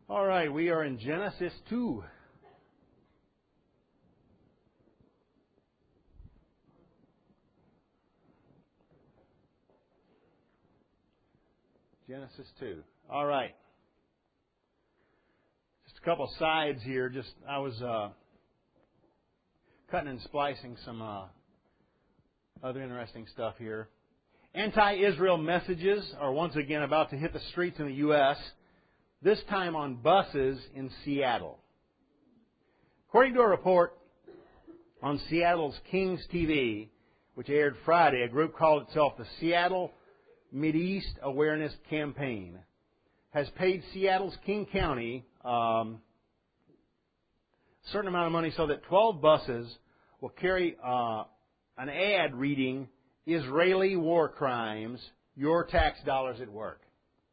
All right, we are in Genesis 2. Genesis 2. All right. Just a couple sides here. I was cutting and splicing some other interesting stuff here. Anti-Israel messages are once again about to hit the streets in the U.S., this time on buses in Seattle. According to a report on Seattle's Kings TV, which aired Friday, a group called itself the Seattle Mideast Awareness Campaign has paid Seattle's King County a certain amount of money so that 12 buses will carry an ad reading, "Israeli war crimes, your tax dollars at work,"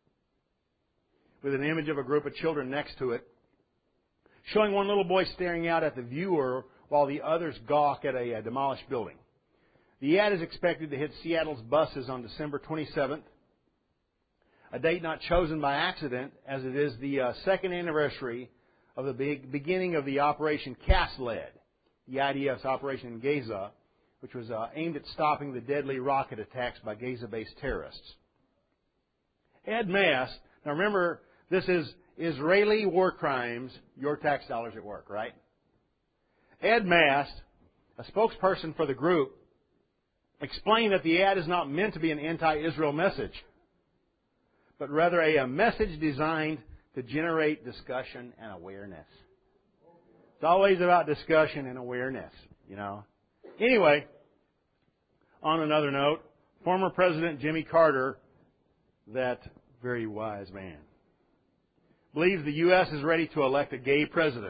with an image of a group of children next to it, showing one little boy staring out at the viewer while the others gawk at a demolished building. The ad is expected to hit Seattle's buses on December 27th, a date not chosen by accident, as it is the second anniversary of the beginning of the Operation Cast Lead, the IDF's operation in Gaza, which was aimed at stopping the deadly rocket attacks by Gaza-based terrorists. Ed Mast, now remember, this is Israeli war crimes, your tax dollars at work, right? Ed Mast, a spokesperson for the group, explained that the ad is not meant to be an anti-Israel message, but rather a message designed to generate discussion and awareness. It's always about discussion and awareness, you know. Anyway, on another note, former President Jimmy Carter, that very wise man, believes the U.S. is ready to elect a gay president.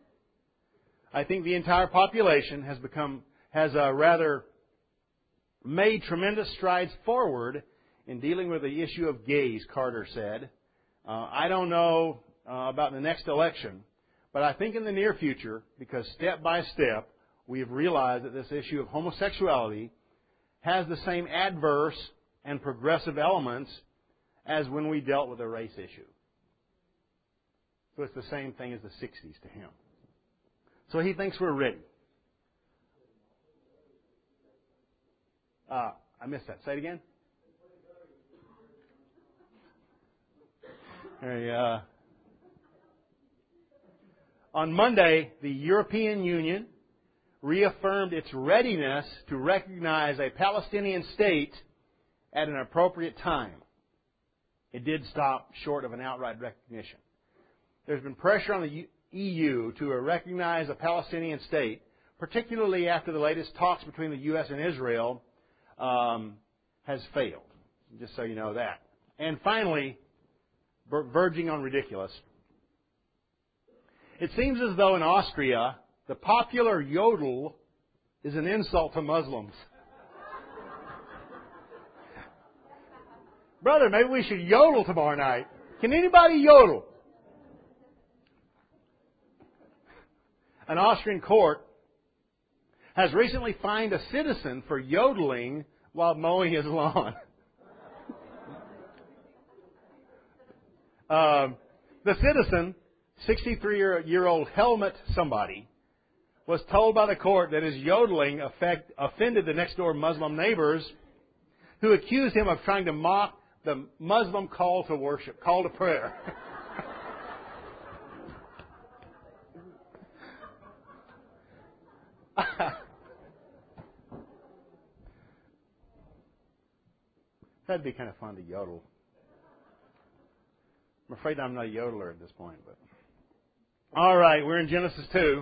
I think the entire population has rather made tremendous strides forward in dealing with the issue of gays, Carter said. I don't know about the next election, but I think in the near future, because step by step, we have realized that this issue of homosexuality has the same adverse and progressive elements as when we dealt with the race issue. So it's the same thing as the 60s to him. So he thinks we're ready. I missed that. Say it again. On Monday, the European Union reaffirmed its readiness to recognize a Palestinian state at an appropriate time. It did stop short of an outright recognition. There's been pressure on the EU to recognize a Palestinian state, particularly after the latest talks between the U.S. and Israel has failed. Just so you know that. And finally, verging on ridiculous, it seems as though in Austria, the popular yodel is an insult to Muslims. Brother, maybe we should yodel tomorrow night. Can anybody yodel? An Austrian court has recently fined a citizen for yodeling while mowing his lawn. The citizen, 63-year-old Helmut somebody, was told by the court that his yodeling offended the next-door Muslim neighbors who accused him of trying to mock the Muslim call to worship, call to prayer. That'd be kind of fun to yodel. I'm afraid I'm not a yodeler at this point. But all right, we're in Genesis 2.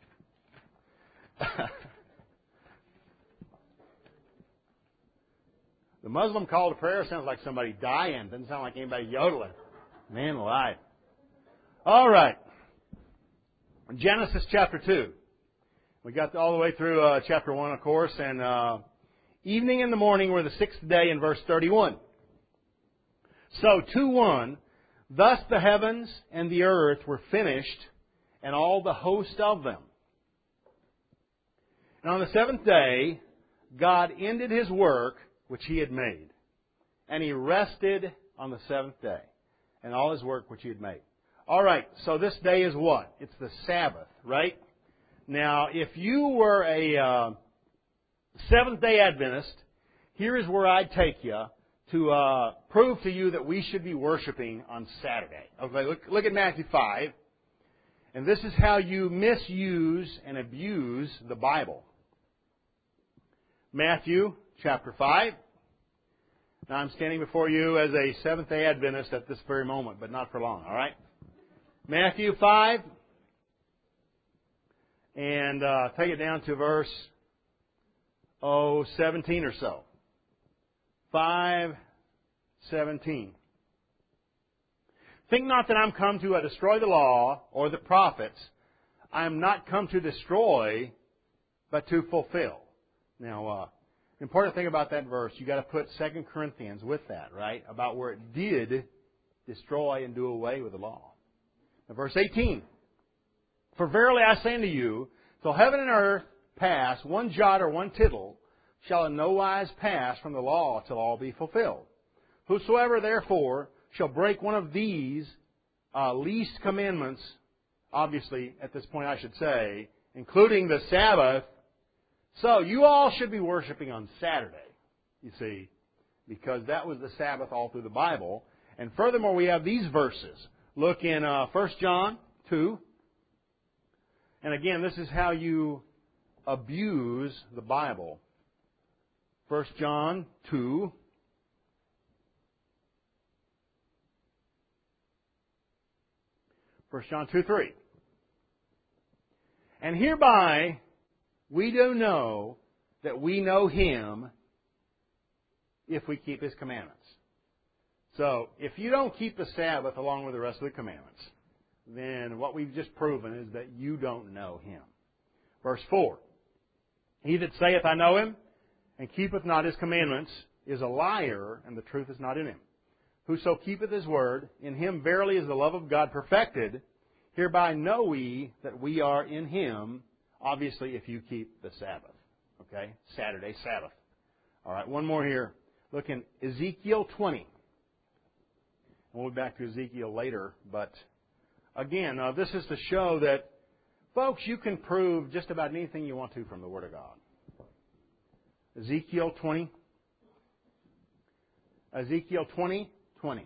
The Muslim call to prayer sounds like somebody dying. Doesn't sound like anybody yodeling. Man alive. All right. Genesis chapter 2. We got all the way through chapter 1, of course, and evening and the morning were the sixth day in verse 31. So, 2:1, thus the heavens and the earth were finished, and all the host of them. And on the seventh day, God ended His work which He had made. And He rested on the seventh day, and all His work which He had made. All right, so this day is what? It's the Sabbath, right? Now, if you were a Seventh-day Adventist, here is where I'd take you to prove to you that we should be worshiping on Saturday. Okay, look at Matthew 5. And this is how you misuse and abuse the Bible. Matthew chapter 5. Now I'm standing before you as a Seventh-day Adventist at this very moment, but not for long, all right? Matthew 5. And take it down to verse 17 or so. 5:17. Think not that I'm come to destroy the law or the prophets. I am not come to destroy, but to fulfill. Now, the important thing about that verse, you got to put 2 Corinthians with that, right? About where it did destroy and do away with the law. Now, verse 18. For verily I say unto you, till heaven and earth pass, one jot or one tittle shall in no wise pass from the law till all be fulfilled. Whosoever therefore shall break one of these least commandments, obviously at this point I should say, including the Sabbath, so you all should be worshiping on Saturday, you see, because that was the Sabbath all through the Bible. And furthermore, we have these verses. Look in 1 John 2. And again, this is how you abuse the Bible. 1 John 2. 1 John 2:3. And hereby we do know that we know Him if we keep His commandments. So, if you don't keep the Sabbath along with the rest of the commandments, then what we've just proven is that you don't know Him. Verse 4. He that saith, I know Him, and keepeth not His commandments, is a liar, and the truth is not in him. Whoso keepeth His word, in him verily is the love of God perfected. Hereby know we that we are in Him, obviously if you keep the Sabbath. Okay? Saturday, Sabbath. All right, one more here. Look in Ezekiel 20. We'll be back to Ezekiel later, but again, this is to show that, folks, you can prove just about anything you want to from the Word of God. Ezekiel 20. Ezekiel 20:20.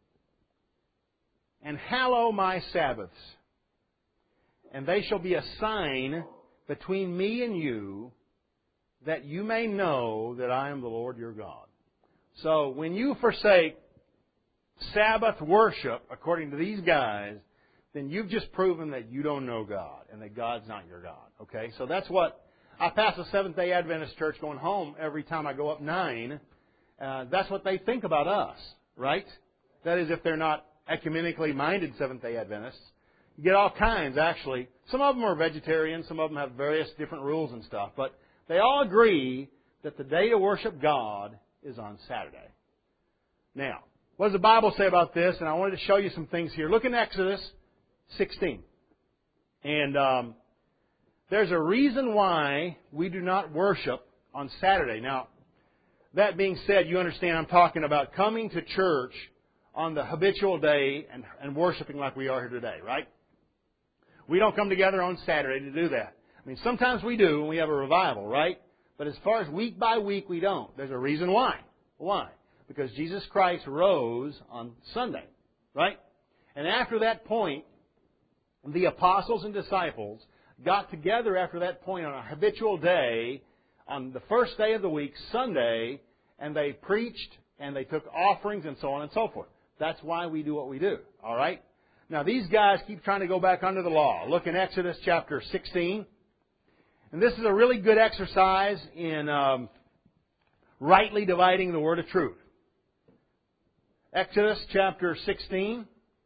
And hallow my Sabbaths, and they shall be a sign between me and you, that you may know that I am the Lord your God. So, when you forsake Sabbath worship, according to these guys, then you've just proven that you don't know God and that God's not your God. Okay? So that's what I pass a Seventh-day Adventist church going home every time I go up 9. That's what they think about us, right? That is, if they're not ecumenically minded Seventh-day Adventists. You get all kinds, actually. Some of them are vegetarian, some of them have various different rules and stuff, but they all agree that the day to worship God is on Saturday. Now, what does the Bible say about this? And I wanted to show you some things here. Look in Exodus 16. And there's a reason why we do not worship on Saturday. Now, that being said, you understand I'm talking about coming to church on the habitual day and worshiping like we are here today, right? We don't come together on Saturday to do that. I mean, sometimes we do when we have a revival, right? But as far as week by week, we don't. There's a reason why. Why? Because Jesus Christ rose on Sunday, right? And after that point, the apostles and disciples got together after that point on a habitual day, on the first day of the week, Sunday, and they preached and they took offerings and so on and so forth. That's why we do what we do, all right? Now, these guys keep trying to go back under the law. Look in Exodus chapter 16. And this is a really good exercise in rightly dividing the word of truth. Exodus chapter 16.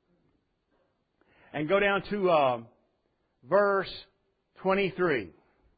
And go down to verse 23.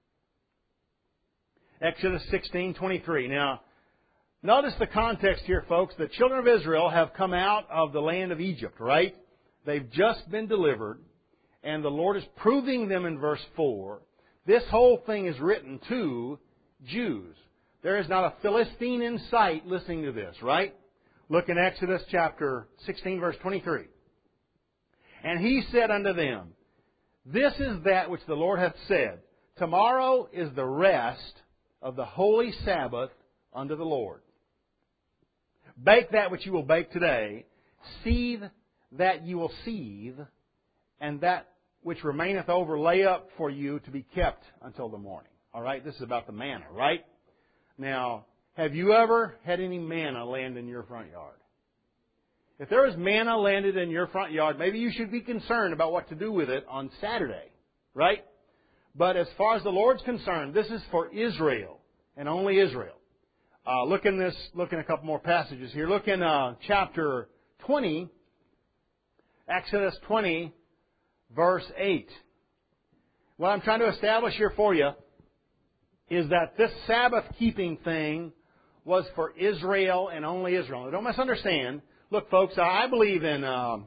Exodus 16:23. Now, notice the context here, folks. The children of Israel have come out of the land of Egypt, right? They've just been delivered. And the Lord is proving them in verse 4. This whole thing is written to Jews. There is not a Philistine in sight listening to this, right? Look in Exodus chapter 16, verse 23. And he said unto them, This is that which the Lord hath said, Tomorrow is the rest of the holy Sabbath unto the Lord. Bake that which you will bake today, seethe that you will seethe, and that which remaineth over lay up for you to be kept until the morning. All right, this is about the manna, right? Now, have you ever had any manna land in your front yard? If there is manna landed in your front yard, maybe you should be concerned about what to do with it on Saturday, right? But as far as the Lord's concerned, this is for Israel and only Israel. Look in a couple more passages here. Look in chapter 20, Exodus 20, verse 8. What I'm trying to establish here for you is that this Sabbath keeping thing was for Israel and only Israel. Now, don't misunderstand. Look, folks, I believe there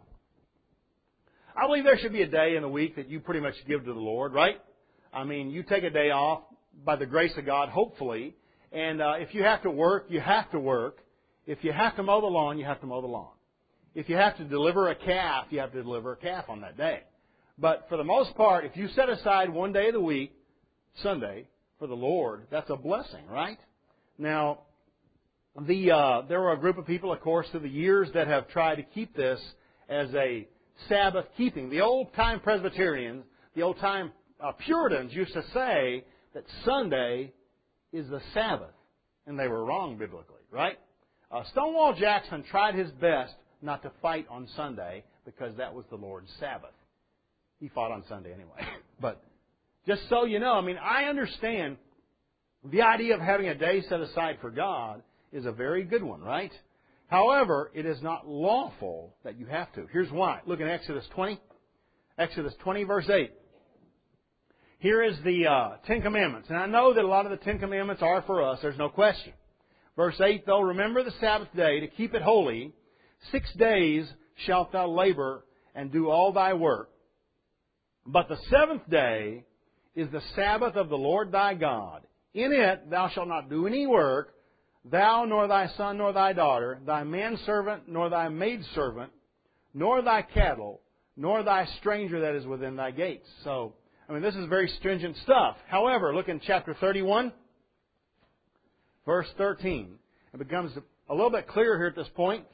should be a day in the week that you pretty much give to the Lord, right? I mean, you take a day off by the grace of God, hopefully. And if you have to work, you have to work. If you have to mow the lawn, you have to mow the lawn. If you have to deliver a calf, you have to deliver a calf on that day. But for the most part, if you set aside one day of the week, Sunday, for the Lord, that's a blessing, right? Now, there were a group of people, of course, through the years that have tried to keep this as a Sabbath keeping. The old-time Presbyterians, the old-time Puritans used to say that Sunday is the Sabbath. And they were wrong biblically, right? Stonewall Jackson tried his best not to fight on Sunday because that was the Lord's Sabbath. He fought on Sunday anyway. But just so you know, I mean, I understand the idea of having a day set aside for God is a very good one, right? However, it is not lawful that you have to. Here's why. Look at Exodus 20. Exodus 20, verse 8. Here is the Ten Commandments. And I know that a lot of the Ten Commandments are for us. There's no question. Verse 8, though, remember the Sabbath day to keep it holy. 6 days shalt thou labor and do all thy work. But the seventh day is the Sabbath of the Lord thy God. In it thou shalt not do any work, thou nor thy son nor thy daughter, thy manservant nor thy maidservant, nor thy cattle, nor thy stranger that is within thy gates. So, I mean, this is very stringent stuff. However, look in chapter 31, verse 13. It becomes a little bit clearer here at this point.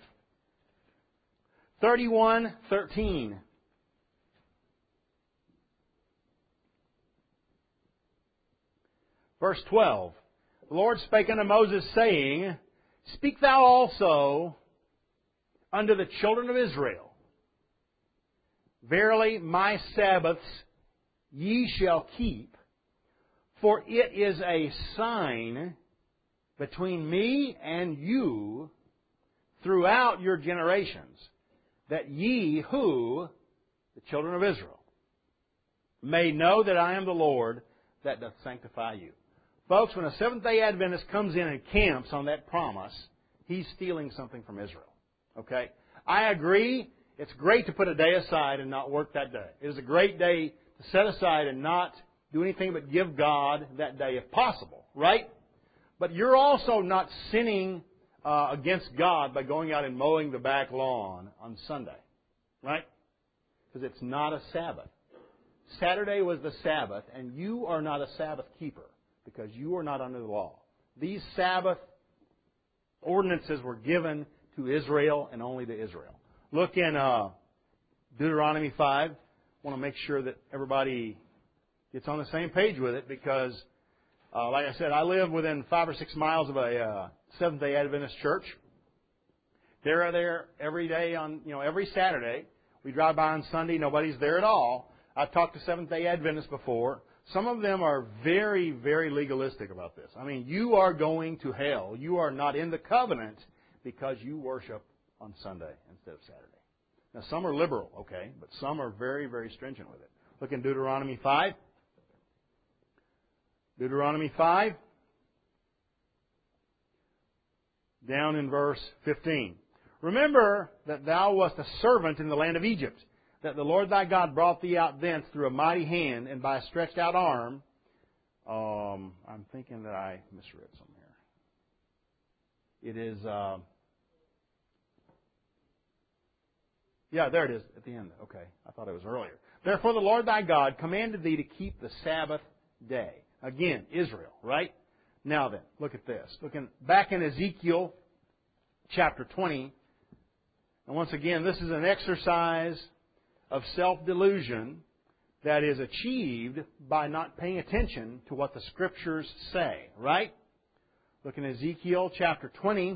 31:13. Verse 12. The Lord spake unto Moses, saying, Speak thou also unto the children of Israel. Verily my Sabbaths ye shall keep, for it is a sign between me and you throughout your generations, that ye who, the children of Israel, may know that I am the Lord that doth sanctify you. Folks, when a Seventh-day Adventist comes in and camps on that promise, he's stealing something from Israel. Okay? I agree, it's great to put a day aside and not work that day. It is a great day to set aside and not do anything but give God that day if possible. Right? But you're also not sinning against God by going out and mowing the back lawn on Sunday. Right? Because it's not a Sabbath. Saturday was the Sabbath, and you are not a Sabbath keeper because you are not under the law. These Sabbath ordinances were given to Israel and only to Israel. Look in Deuteronomy 5. I want to make sure that everybody gets on the same page with it because, like I said, I live within 5 or 6 miles of a Seventh-day Adventist church. They're there every day every Saturday. We drive by on Sunday. Nobody's there at all. I've talked to Seventh-day Adventists before. Some of them are very, very legalistic about this. I mean, you are going to hell. You are not in the covenant because you worship on Sunday instead of Saturday. Now, some are liberal, okay, but some are very, very stringent with it. Look in Deuteronomy 5. Deuteronomy 5, down in verse 15. Remember that thou wast a servant in the land of Egypt, that the Lord thy God brought thee out thence through a mighty hand and by a stretched out arm. I'm thinking that I misread somewhere. It is, yeah, there it is at the end. Okay. I thought it was earlier. Therefore the Lord thy God commanded thee to keep the Sabbath day. Again, Israel, right? Now then, look at this. Looking back in Ezekiel chapter 20, and once again, this is an exercise of self-delusion that is achieved by not paying attention to what the Scriptures say, right? Look in Ezekiel chapter 20.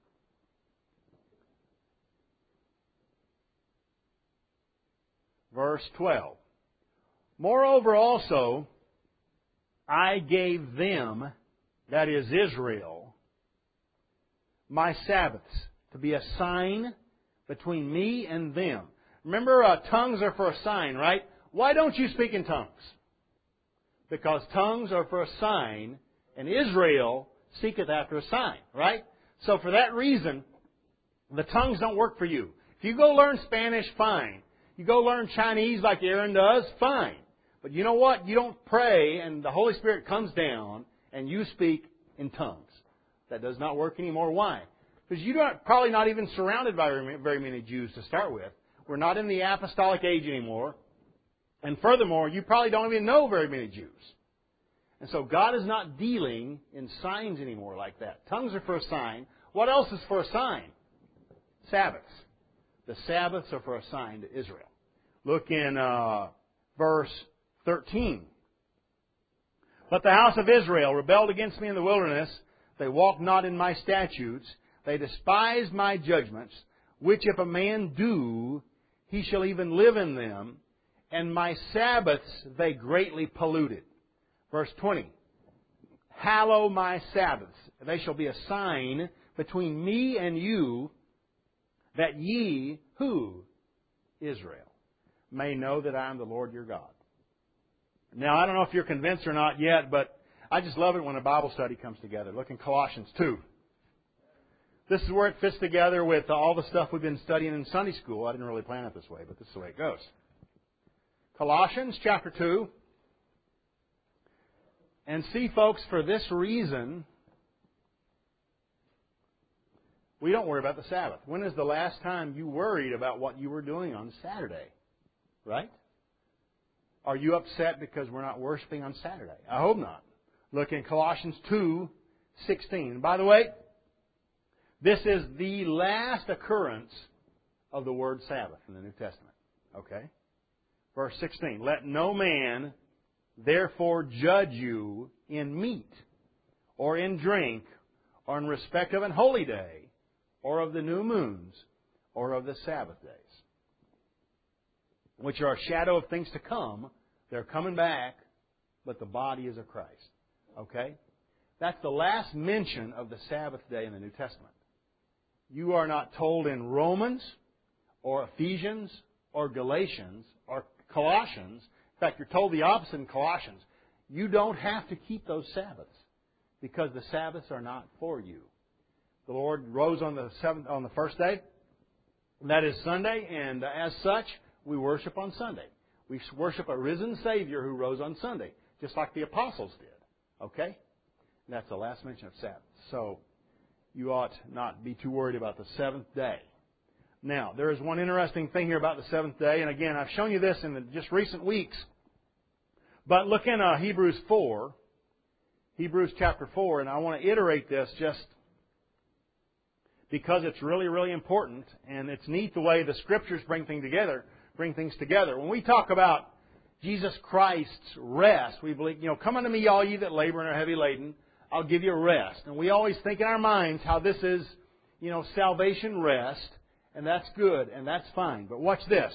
Verse 12. Moreover also, I gave them, that is Israel, my Sabbaths to be a sign between me and them. Remember, tongues are for a sign, right? Why don't you speak in tongues? Because tongues are for a sign, and Israel seeketh after a sign, right? So for that reason, the tongues don't work for you. If you go learn Spanish, fine. You go learn Chinese like Aaron does, fine. But you know what? You don't pray and the Holy Spirit comes down and you speak in tongues. That does not work anymore. Why? Because you're probably not even surrounded by very many Jews to start with. We're not in the apostolic age anymore. And furthermore, you probably don't even know very many Jews. And so God is not dealing in signs anymore like that. Tongues are for a sign. What else is for a sign? Sabbaths. The Sabbaths are for a sign to Israel. Look in verse 13. But the house of Israel rebelled against me in the wilderness. They walked not in my statutes. They despised my judgments, which if a man do, he shall even live in them. And my Sabbaths they greatly polluted. Verse 20. Hallow my Sabbaths. They shall be a sign between me and you, that ye, who? Israel, may know that I am the Lord your God. Now, I don't know if you're convinced or not yet, but I just love it when a Bible study comes together. Look in Colossians 2. This is where it fits together with all the stuff we've been studying in Sunday school. I didn't really plan it this way, but this is the way it goes. Colossians chapter 2. And see, folks, for this reason, we don't worry about the Sabbath. When is the last time you worried about what you were doing on Saturday? Right? Are you upset because we're not worshiping on Saturday? I hope not. Look in Colossians 2:16. By the way, this is the last occurrence of the word Sabbath in the New Testament. Okay? Verse 16. Let no man therefore judge you in meat, or in drink, or in respect of an holy day, or of the new moons, or of the Sabbath days, which are a shadow of things to come. They're coming back, but the body is of Christ. Okay? That's the last mention of the Sabbath day in the New Testament. You are not told in Romans, or Ephesians, or Galatians, or Colossians. In fact, you're told the opposite in Colossians. You don't have to keep those Sabbaths, because the Sabbaths are not for you. The Lord rose on the first day, and that is Sunday, and as such, we worship on Sunday. We worship a risen Savior who rose on Sunday, just like the apostles did. Okay? And that's the last mention of Sabbath. So, you ought not be too worried about the seventh day. Now, there is one interesting thing here about the seventh day, and again, I've shown you this in the just recent weeks. But look in Hebrews 4, Hebrews chapter 4, and I want to iterate this just because it's really, really important, and it's neat the way the Scriptures bring things together. When we talk about Jesus Christ's rest, we believe, come unto me, all ye that labor and are heavy laden, I'll give you rest. And we always think in our minds how this is, salvation rest, and that's good, and that's fine. But watch this.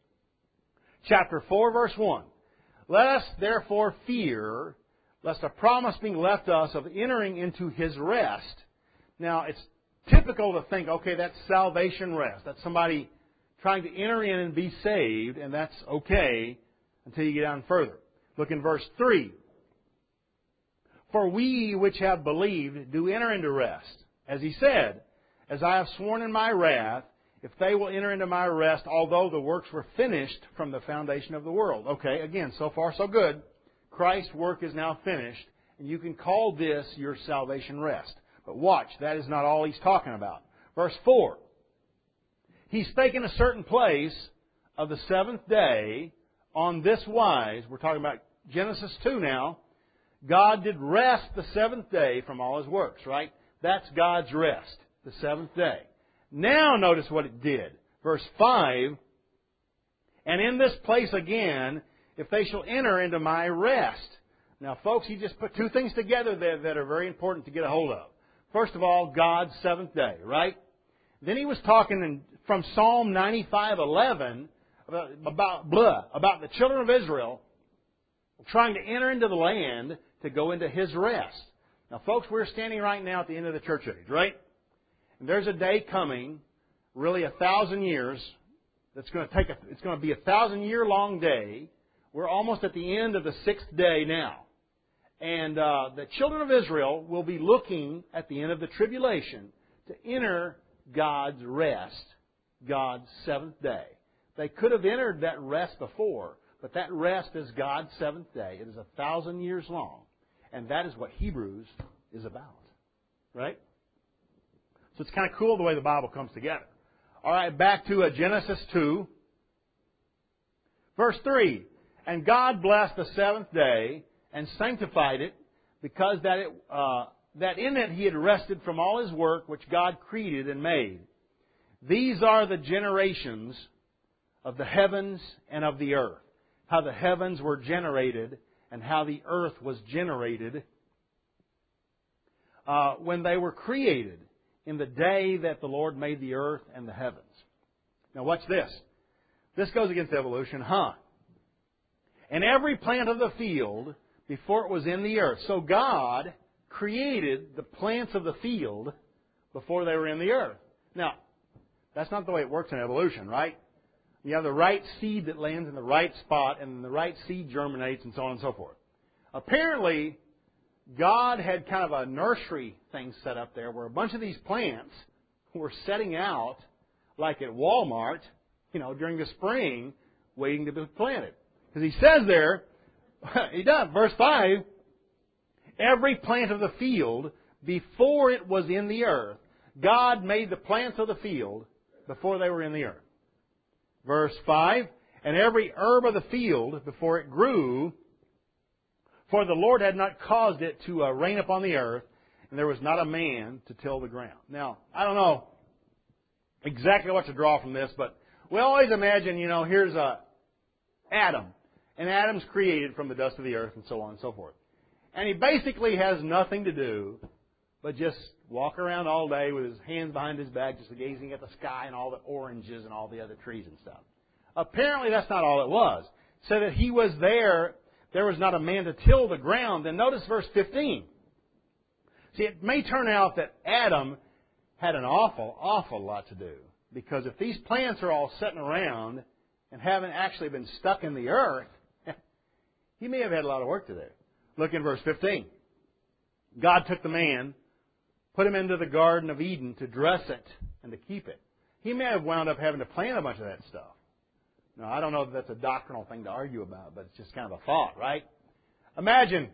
Chapter 4, verse 1. Let us therefore fear, lest a promise being left us of entering into His rest. Now, it's typical to think, okay, that's salvation rest. That's somebody trying to enter in and be saved, and that's okay until you get down further. Look in verse 3. For we which have believed do enter into rest. As He said, as I have sworn in my wrath, if they will enter into my rest, although the works were finished from the foundation of the world. Okay, again, so far so good. Christ's work is now finished, and you can call this your salvation rest. But watch, that is not all He's talking about. Verse 4. He spake in a certain place of the seventh day on this wise. We're talking about Genesis 2 now. God did rest the seventh day from all His works, right? That's God's rest, the seventh day. Now notice what it did. Verse 5, and in this place again, if they shall enter into my rest. Now, folks, He just put two things together there that are very important to get a hold of. First of all, God's seventh day, right? Then He was talking from Psalm 95:11 about the children of Israel trying to enter into the land to go into His rest. Now, folks, we're standing right now at the end of the church age, right? And there's a day coming, really 1,000 years, it's going to be a 1,000-year-long day. We're almost at the end of the sixth day now. And the children of Israel will be looking at the end of the tribulation to enter God's rest, God's seventh day. They could have entered that rest before, but that rest is God's seventh day. It is 1,000 years long. And that is what Hebrews is about. Right? So it's kind of cool the way the Bible comes together. All right, back to Genesis 2. Verse 3. And God blessed the seventh day and sanctified it, because that in it He had rested from all His work which God created and made. These are the generations of the heavens and of the earth. How the heavens were generated and how the earth was generated when they were created in the day that the Lord made the earth and the heavens. Now watch this. This goes against evolution, huh? And every plant of the field before it was in the earth. So God created the plants of the field before they were in the earth. Now, that's not the way it works in evolution, right? You have the right seed that lands in the right spot, and the right seed germinates, and so on and so forth. Apparently, God had kind of a nursery thing set up there where a bunch of these plants were setting out, like at Walmart, during the spring, waiting to be planted. Because He says there, He does, verse 5, every plant of the field before it was in the earth. God made the plants of the field before they were in the earth. Verse 5, and every herb of the field before it grew, for the Lord had not caused it to rain upon the earth, and there was not a man to till the ground. Now, I don't know exactly what to draw from this, but we always imagine, here's Adam. And Adam's created from the dust of the earth and so on and so forth. And he basically has nothing to do but just walk around all day with his hands behind his back, just gazing at the sky and all the oranges and all the other trees and stuff. Apparently that's not all it was. It said that he was there was not a man to till the ground. And notice verse 15. See, it may turn out that Adam had an awful lot to do. Because if these plants are all sitting around and haven't actually been stuck in the earth, he may have had a lot of work to do. Look in verse 15. God took the man, put him into the Garden of Eden to dress it and to keep it. He may have wound up having to plant a bunch of that stuff. Now, I don't know if that's a doctrinal thing to argue about, but it's just kind of a thought, right? Imagine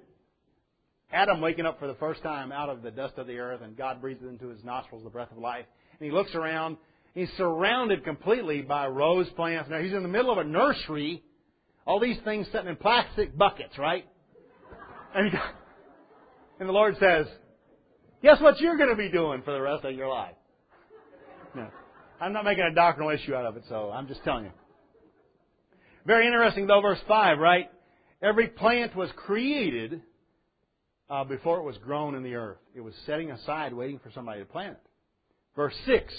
Adam waking up for the first time out of the dust of the earth, and God breathes into his nostrils the breath of life. And he looks around. He's surrounded completely by rose plants. Now, he's in the middle of a nursery. All these things sitting in plastic buckets, right? And the Lord says, guess what you're going to be doing for the rest of your life? No, I'm not making a doctrinal issue out of it, so I'm just telling you. Very interesting, though, verse 5, right? Every plant was created before it was grown in the earth. It was setting aside, waiting for somebody to plant it. Verse 6.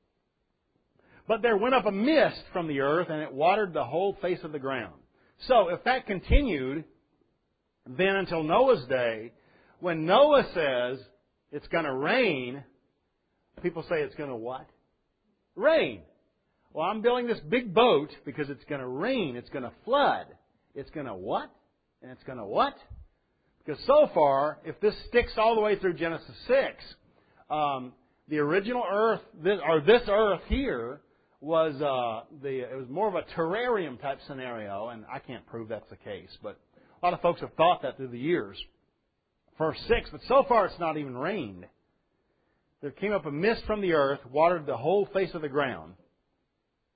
But there went up a mist from the earth, and it watered the whole face of the ground. So, if that continued, then until Noah's day, when Noah says it's going to rain, people say it's going to what? Rain. Well, I'm building this big boat because it's going to rain. It's going to flood. It's going to what? And it's going to what? Because so far, if this sticks all the way through Genesis 6, the original earth, this earth here, was it was more of a terrarium type scenario, and I can't prove that's the case, but a lot of folks have thought that through the years. Verse 6, but so far it's not even rained. There came up a mist from the earth, watered the whole face of the ground.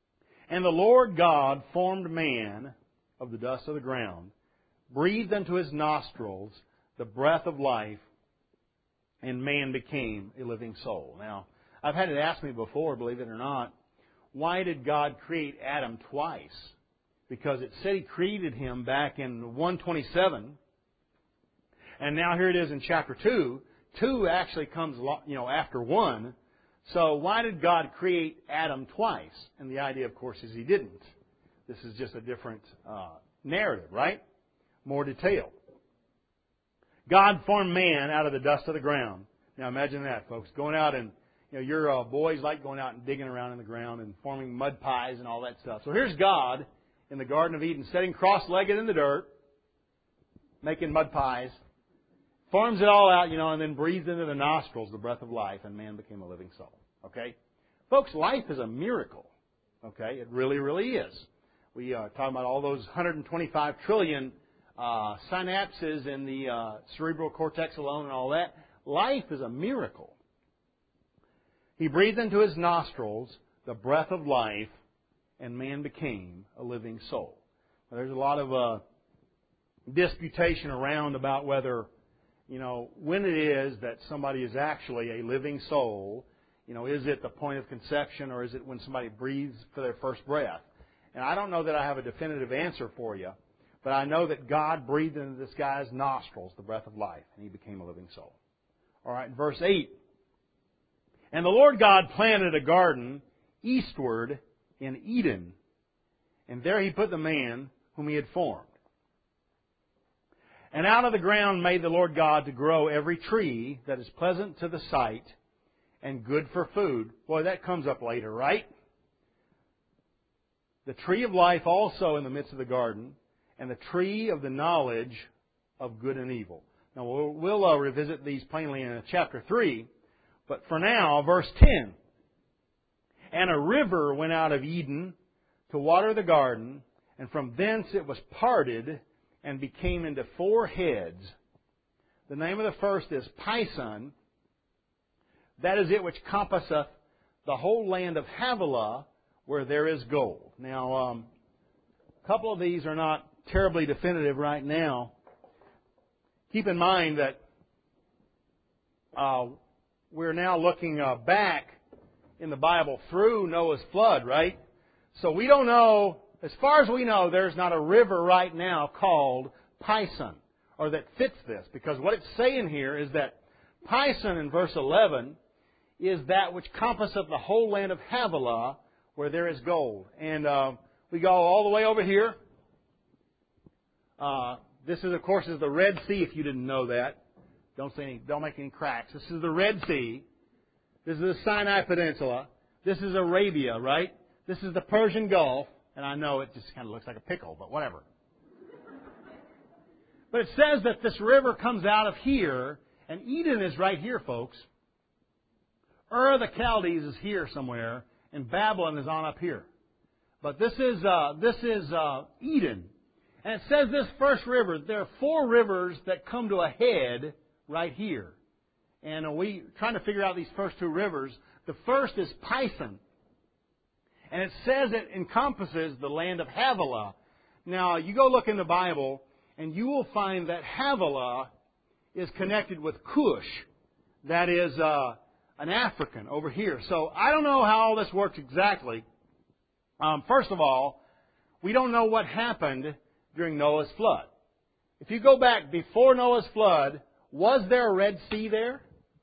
And the Lord God formed man of the dust of the ground, breathed into his nostrils the breath of life, and man became a living soul. Now, I've had it asked me before, believe it or not, why did God create Adam twice? Because it said He created him back in 1:27, and now here it is in chapter 2. 2 actually comes, after 1. So why did God create Adam twice? And the idea, of course, is He didn't. This is just a different narrative, right? More detail. God formed man out of the dust of the ground. Now imagine that, folks. Going out and, your boys like going out and digging around in the ground and forming mud pies and all that stuff. So here's God in the Garden of Eden, sitting cross-legged in the dirt, making mud pies. Forms it all out, and then breathes into the nostrils the breath of life, and man became a living soul. Okay? Folks, life is a miracle. Okay? It really, really is. We are talking about all those 125 trillion synapses in the cerebral cortex alone and all that. Life is a miracle. He breathed into his nostrils the breath of life, and man became a living soul. Now, there's a lot of disputation around about whether, when it is that somebody is actually a living soul. Is it the point of conception, or is it when somebody breathes for their first breath? And I don't know that I have a definitive answer for you, but I know that God breathed into this guy's nostrils the breath of life, and he became a living soul. All right, verse 8. And the Lord God planted a garden eastward in Eden, and there He put the man whom He had formed. And out of the ground made the Lord God to grow every tree that is pleasant to the sight and good for food. Boy, that comes up later, right? The tree of life also in the midst of the garden, and the tree of the knowledge of good and evil. Now, we'll revisit these plainly in chapter 3, but for now, verse 10. And a river went out of Eden to water the garden, and from thence it was parted and became into 4 heads. The name of the first is Pison. That is it which compasseth the whole land of Havilah, where there is gold. Now, a couple of these are not terribly definitive right now. Keep in mind that we're now looking back in the Bible through Noah's flood, right? So we don't know, as far as we know, there's not a river right now called Pison, or that fits this. Because what it's saying here is that Pison in verse 11 is that which compasseth the whole land of Havilah, where there is gold. And we go all the way over here. This is, of course, is the Red Sea, if you didn't know that. Don't make any cracks. This is the Red Sea. This is the Sinai Peninsula. This is Arabia, right? This is the Persian Gulf. And I know it just kind of looks like a pickle, but whatever. But it says that this river comes out of here, and Eden is right here, folks. Ur of the Chaldees is here somewhere, and Babylon is on up here. But this is Eden. And it says this first river, there are 4 rivers that come to a head right here. And we trying to figure out these first 2 rivers. The first is Pison. And it says it encompasses the land of Havilah. Now, you go look in the Bible, and you will find that Havilah is connected with Cush. That is an African over here. So I don't know how all this works exactly. First of all, we don't know what happened during Noah's flood. If you go back before Noah's flood, was there a Red Sea there?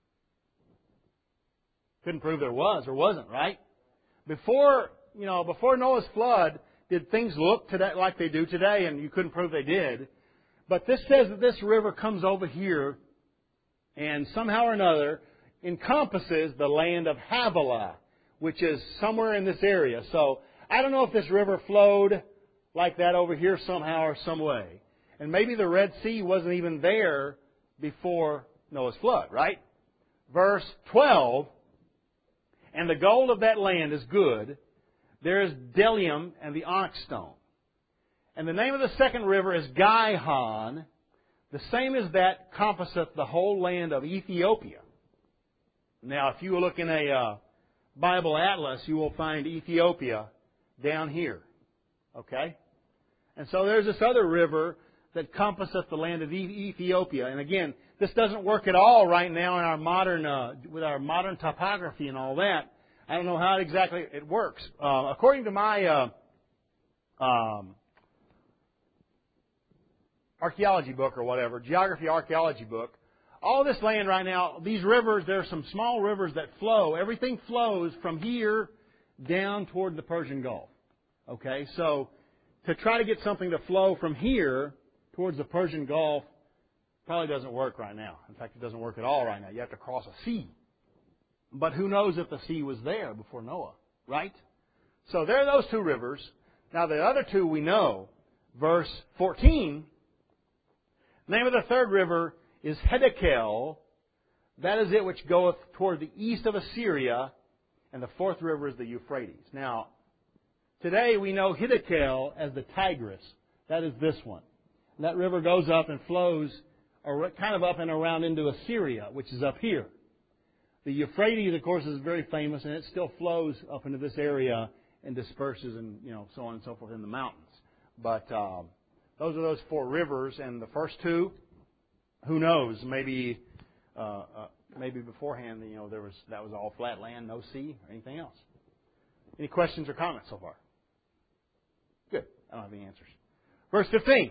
Couldn't prove there was or wasn't, right? Before Noah's flood, did things look today like they do today? And you couldn't prove they did. But this says that this river comes over here and somehow or another encompasses the land of Havilah, which is somewhere in this area. So I don't know if this river flowed like that over here somehow or some way. And maybe the Red Sea wasn't even there before Noah's flood, right? Verse 12, and the gold of that land is good. There is bdellium and the onyx stone. And the name of the second river is Gihon, the same as that compasseth the whole land of Ethiopia. Now, if you look in a Bible atlas, you will find Ethiopia down here. Okay? And so there's this other river that compasseth the land of Ethiopia. And again, this doesn't work at all right now in our modern, with our modern topography and all that. I don't know how exactly it works. According to my archaeology book or whatever, geography archaeology book, all this land right now, these rivers, there are some small rivers that flow. Everything flows from here down toward the Persian Gulf. Okay, so to try to get something to flow from here towards the Persian Gulf probably doesn't work right now. In fact, it doesn't work at all right now. You have to cross a sea. But who knows if the sea was there before Noah, right? So there are those two rivers. Now the other two we know. Verse 14, the name of the third river is Hiddekel. That is it which goeth toward the east of Assyria. And the fourth river is the Euphrates. Now, today we know Hiddekel as the Tigris. That is this one. And that river goes up and flows kind of up and around into Assyria, which is up here. The Euphrates, of course, is very famous, and it still flows up into this area and disperses and, so on and so forth in the mountains. But those are those four rivers, and the first two, who knows? Maybe beforehand, that was all flat land, no sea, or anything else. Any questions or comments so far? Good. I don't have any answers. Verse 15.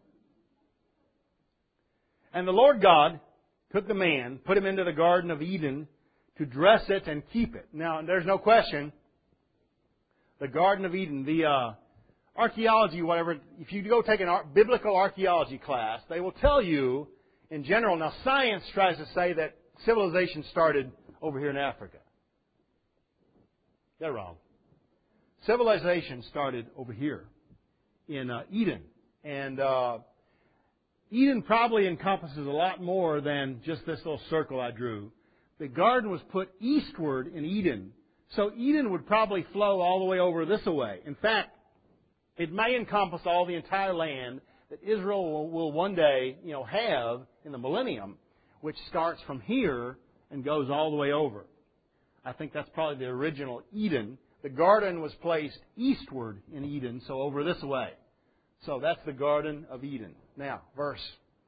And the Lord God took the man, put him into the Garden of Eden to dress it and keep it. Now, there's no question. The Garden of Eden, the archaeology, whatever, if you go take a biblical archaeology class, they will tell you, in general, now science tries to say that civilization started over here in Africa. They're wrong. Civilization started over here in Eden. And Eden probably encompasses a lot more than just this little circle I drew. The garden was put eastward in Eden. So Eden would probably flow all the way over this way. In fact, it may encompass all the entire land that Israel will one day, have in the millennium, which starts from here and goes all the way over. I think that's probably the original Eden. The garden was placed eastward in Eden, so over this way. So that's the Garden of Eden. Now, verse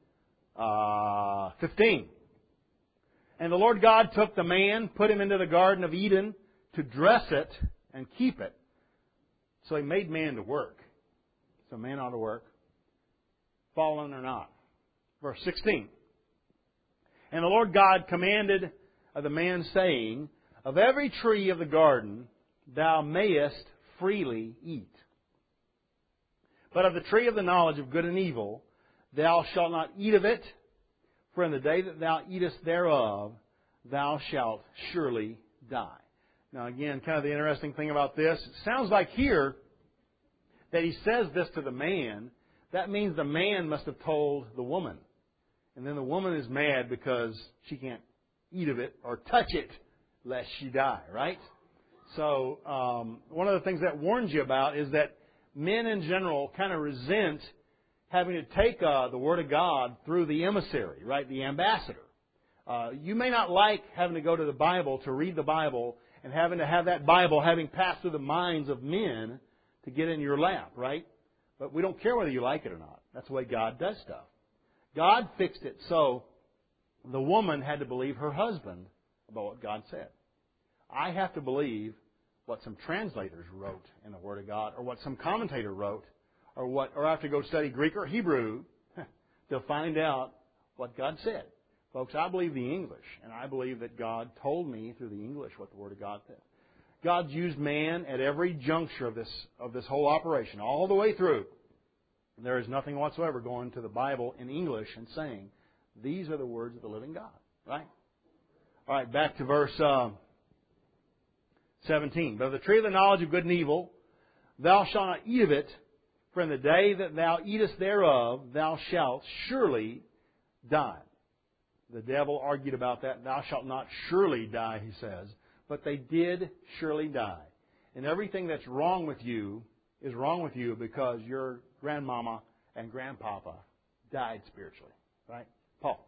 15. And the Lord God took the man, put him into the Garden of Eden to dress it and keep it. So He made man to work. So man ought to work, fallen or not. Verse 16. And the Lord God commanded the man, saying, Of every tree of the garden thou mayest freely eat. But of the tree of the knowledge of good and evil thou shalt not eat of it, for in the day that thou eatest thereof thou shalt surely die. Now again, kind of the interesting thing about this, it sounds like here that He says this to the man. That means the man must have told the woman. And then the woman is mad because she can't eat of it or touch it lest she die, right? So one of the things that warns you about is that men in general kind of resent having to take the Word of God through the emissary, right, the ambassador. You may not like having to go to the Bible to read the Bible and having to have that Bible having passed through the minds of men to get in your lap, right? But we don't care whether you like it or not. That's the way God does stuff. God fixed it so the woman had to believe her husband about what God said. I have to believe what some translators wrote in the Word of God, or what some commentator wrote, or I have to go study Greek or Hebrew to find out what God said. Folks, I believe the English, and I believe that God told me through the English what the Word of God said. God's used man at every juncture of this whole operation, all the way through. There is nothing whatsoever going to the Bible in English and saying, these are the words of the living God. Right? All right, back to verse 17. But of the tree of the knowledge of good and evil, thou shalt not eat of it, for in the day that thou eatest thereof, thou shalt surely die. The devil argued about that. Thou shalt not surely die, he says. But they did surely die. And everything that's wrong with you is wrong with you because your grandmama and grandpapa died spiritually. Right? Paul.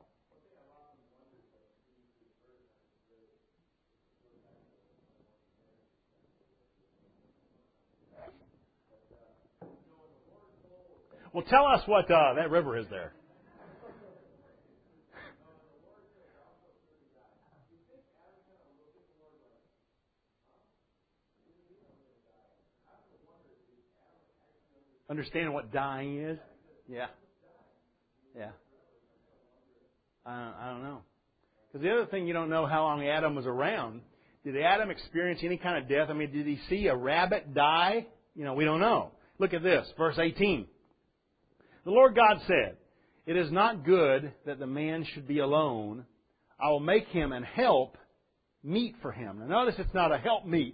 Well, tell us what that river is there. Understanding what dying is? Yeah. Yeah. I don't know. Because the other thing, you don't know how long Adam was around. Did Adam experience any kind of death? I mean, did he see a rabbit die? You know, we don't know. Look at this, verse 18. The Lord God said, "It is not good that the man should be alone. I will make him an help meet for him." Now notice it's not a help meet.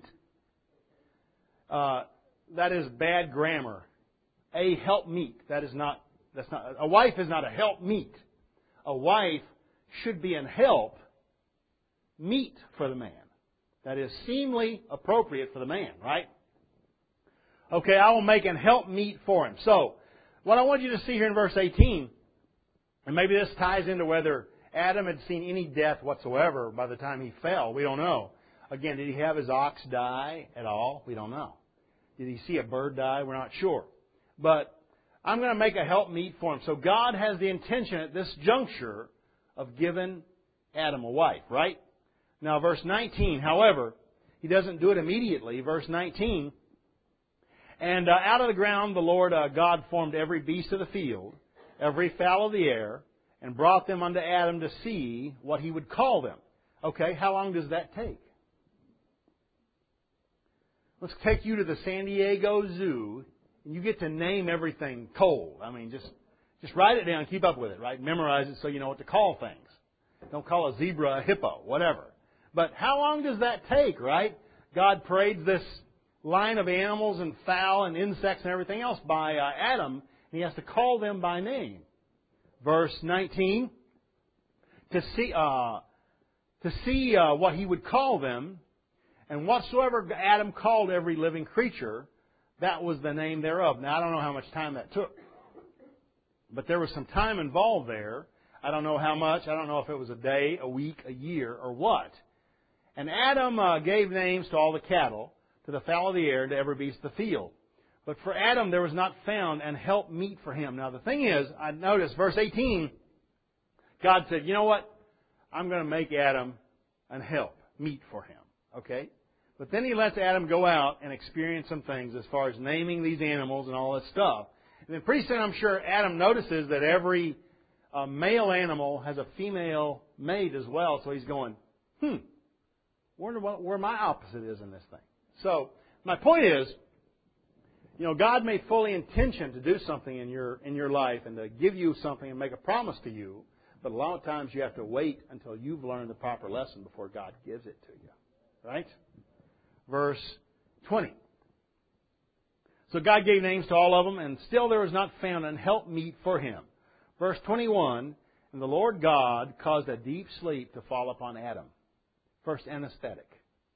That is bad grammar. A help meet. That's not, a wife is not a help meet. A wife should be an help meet for the man. That is seemly appropriate for the man, right? Okay, I will make an help meet for him. So, what I want you to see here in verse 18, and maybe this ties into whether Adam had seen any death whatsoever by the time he fell. We don't know. Again, did he have his ox die at all? We don't know. Did he see a bird die? We're not sure. But I'm going to make a help meet for him. So God has the intention at this juncture of giving Adam a wife, right? Now, verse 19, however, He doesn't do it immediately. Verse 19, "And out of the ground the Lord God formed every beast of the field, every fowl of the air, and brought them unto Adam to see what he would call them." Okay, how long does that take? Let's take you to the San Diego Zoo, and you get to name everything cold. I mean, just write it down, keep up with it, right? Memorize it so you know what to call things. Don't call a zebra a hippo, whatever. But how long does that take, right? God parades this line of animals and fowl and insects and everything else by Adam, and He has to call them by name. Verse 19, to see what He would call them, and whatsoever Adam called every living creature, that was the name thereof. Now, I don't know how much time that took, but there was some time involved there. I don't know how much. I don't know if it was a day, a week, a year, or what. And Adam gave names to all the cattle, to the fowl of the air, and to every beast of the field. But for Adam there was not found an help meet for him. Now the thing is, I notice verse 18, God said, you know what? I'm going to make Adam an help meet for him. Okay? But then He lets Adam go out and experience some things as far as naming these animals and all this stuff. And then pretty soon I'm sure Adam notices that every male animal has a female mate as well. So he's going, wonder where my opposite is in this thing. So my point is, God may fully intention to do something in your life and to give you something and make a promise to you, but a lot of times you have to wait until you've learned the proper lesson before God gives it to you. Right? Verse 20. So God gave names to all of them, and still there was not found an helpmeet for him. Verse 21, and the Lord God caused a deep sleep to fall upon Adam. First anesthetic.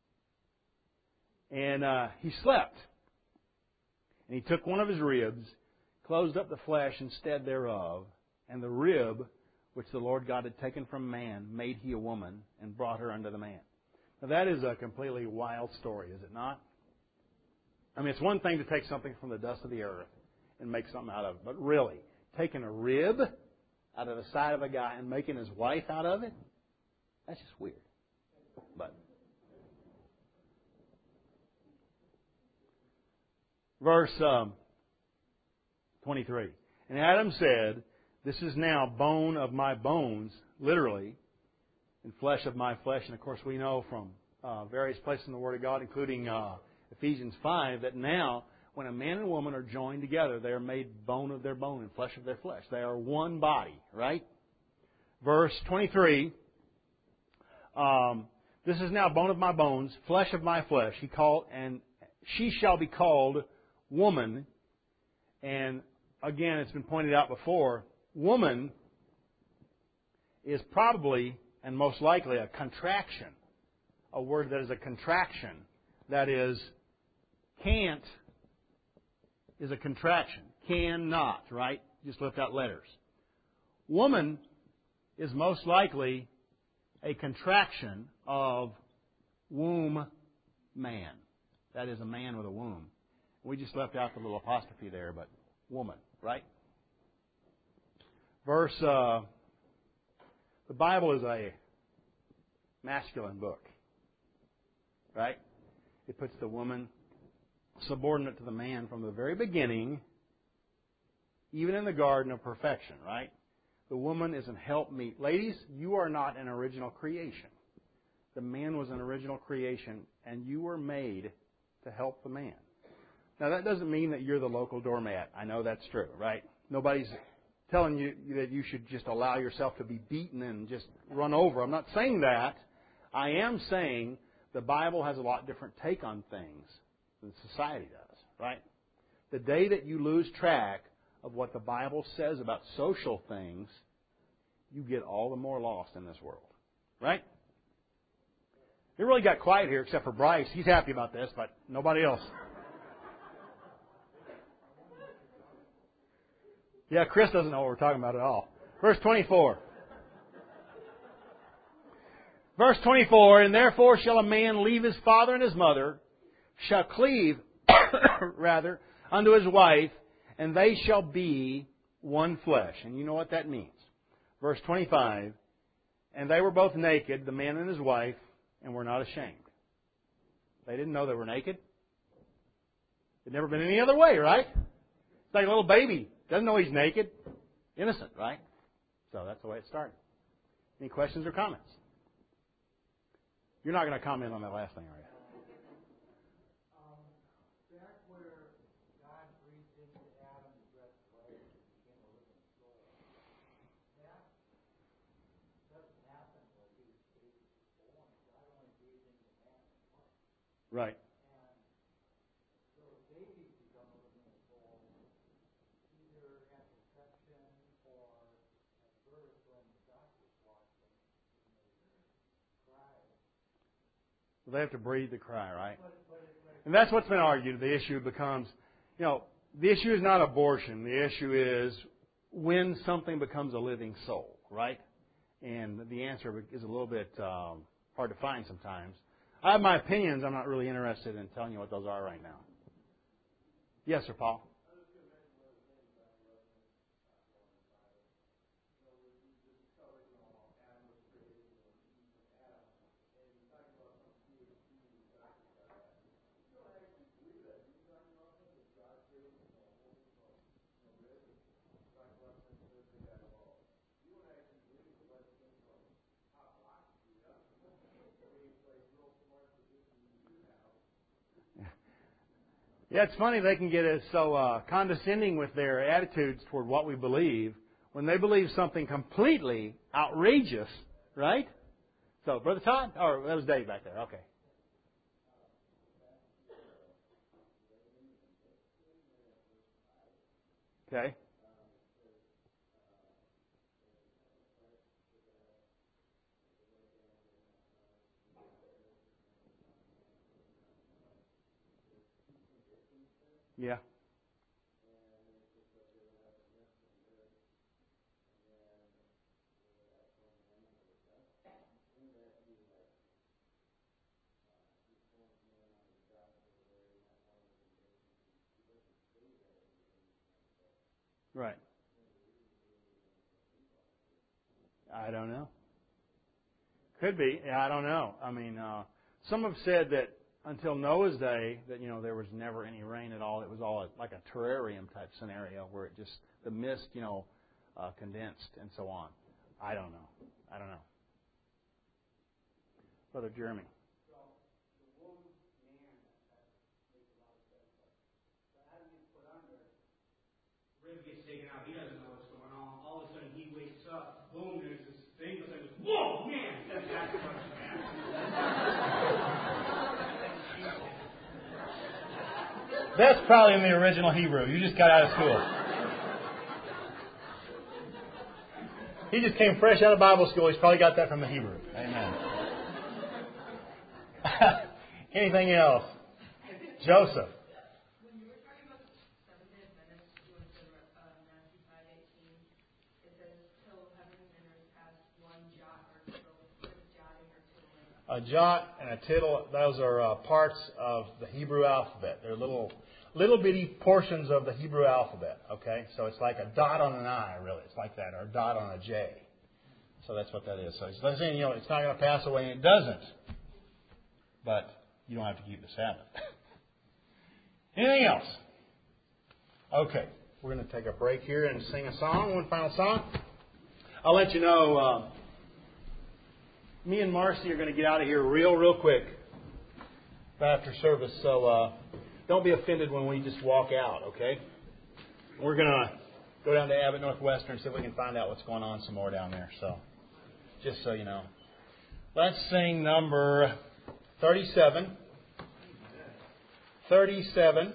And he slept. And He took one of his ribs, closed up the flesh instead thereof, and the rib which the Lord God had taken from man made He a woman, and brought her unto the man. Now that is a completely wild story, is it not? I mean, it's one thing to take something from the dust of the earth and make something out of it. But really, taking a rib out of the side of a guy and making his wife out of it, that's just weird. But verse 23. And Adam said, "This is now bone of my bones," literally, and flesh of my flesh. And of course we know from various places in the Word of God, including Ephesians 5, that now when a man and woman are joined together, they are made bone of their bone and flesh of their flesh. They are one body, right? Verse 23, "This is now bone of my bones, flesh of my flesh. And she shall be called woman." And again, it's been pointed out before, woman is probably and most likely a contraction. A word that is a contraction. That is, can't is a contraction. Cannot, right? Just lift out letters. Woman is most likely a contraction of womb man. That is a man with a womb. We just left out the little apostrophe there, but woman, right? The Bible is a masculine book, right? It puts the woman subordinate to the man from the very beginning, even in the garden of perfection, right? The woman is an helpmeet. Ladies, you are not an original creation. The man was an original creation, and you were made to help the man. Now, that doesn't mean that you're the local doormat. I know that's true, right? Nobody's telling you that you should just allow yourself to be beaten and just run over. I'm not saying that. I am saying the Bible has a lot different take on things than society does, right? The day that you lose track of what the Bible says about social things, you get all the more lost in this world, right? It really got quiet here except for Bryce. He's happy about this, but nobody else. Yeah, Chris doesn't know what we're talking about at all. Verse 24. Verse 24, and therefore shall a man leave his father and his mother, shall cleave, unto his wife, and they shall be one flesh. And you know what that means. Verse 25, and they were both naked, the man and his wife, and were not ashamed. They didn't know they were naked. It'd never been any other way, right? It's like a little baby. Doesn't know he's naked. Innocent, right? So that's the way it started. Any questions or comments? You're not going to comment on that last thing, are you? Back where God breathed into Adam the breath of life and became a living soul, that doesn't happen when these babies are born. God only breathed into man and wife. Right. And so babies become a living soul either at conception or at birth when the doctors watch them and they cry. They have to breathe the cry, right? And that's what's been argued. The issue becomes, the issue is not abortion. The issue is when something becomes a living soul, right? And the answer is a little bit hard to find sometimes. I have my opinions. I'm not really interested in telling you what those are right now. Yes, sir, Paul? Yeah, it's funny they can get us so condescending with their attitudes toward what we believe when they believe something completely outrageous, right? So, Brother Todd? Or that was Dave back there. Okay. Okay. Yeah. Right. I don't know. Could be. Yeah, I don't know. I mean, some have said that until Noah's day, that there was never any rain at all. It was all like a terrarium type scenario where it just the mist, condensed and so on. I don't know. Brother Jeremy. Rib gets taken out. He doesn't know what's going on. All of a sudden, he wakes up. Boom! There's this thing. It's like, whoa, man! That's the question, man. That's probably in the original Hebrew. You just got out of school. He just came fresh out of Bible school. He's probably got that from the Hebrew. Amen. Anything else? Joseph. A jot and a tittle, those are parts of the Hebrew alphabet. They're little little bitty portions of the Hebrew alphabet. Okay, so it's like a dot on an I, really. It's like that, or a dot on a J. So that's what that is. So he's saying, it's not going to pass away, and it doesn't. But you don't have to keep the Sabbath. Anything else? Okay, we're going to take a break here and sing a song, one final song. I'll let you know, me and Marcy are going to get out of here real quick after service, so don't be offended when we just walk out, okay? We're going to go down to Abbott Northwestern and see if we can find out what's going on some more down there, so just so you know. Let's sing number 37. 37.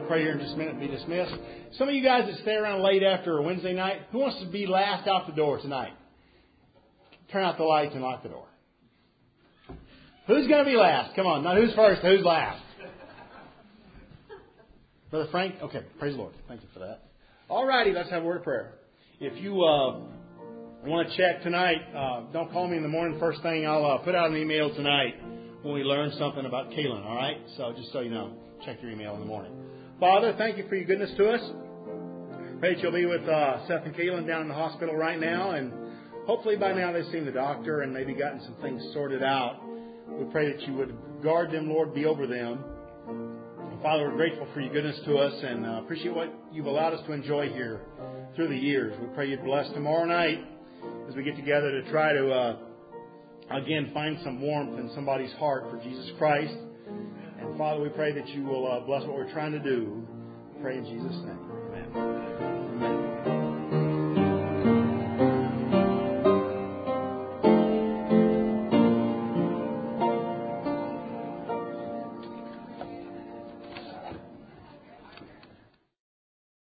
pray here in just a minute and be dismissed. Some of you guys that stay around late after a Wednesday night, who wants to be last out the door tonight? Turn out the lights and lock the door. Who's going to be last? Come on, not who's first, who's last? Brother Frank? Okay, praise the Lord. Thank you for that. All righty, let's have a word of prayer. If you want to check tonight, don't call me in the morning. First thing, I'll put out an email tonight when we learn something about Kaylin, all right? So just so you know, check your email in the morning. Father, thank you for your goodness to us. Pray that you'll be with Seth and Kaylin down in the hospital right now, and hopefully by now they've seen the doctor and maybe gotten some things sorted out. We pray that you would guard them, Lord, be over them. And Father, we're grateful for your goodness to us and appreciate what you've allowed us to enjoy here through the years. We pray you'd bless tomorrow night as we get together to try to, again, find some warmth in somebody's heart for Jesus Christ. And Father, we pray that you will bless what we're trying to do. We pray in Jesus' name. Amen. Amen.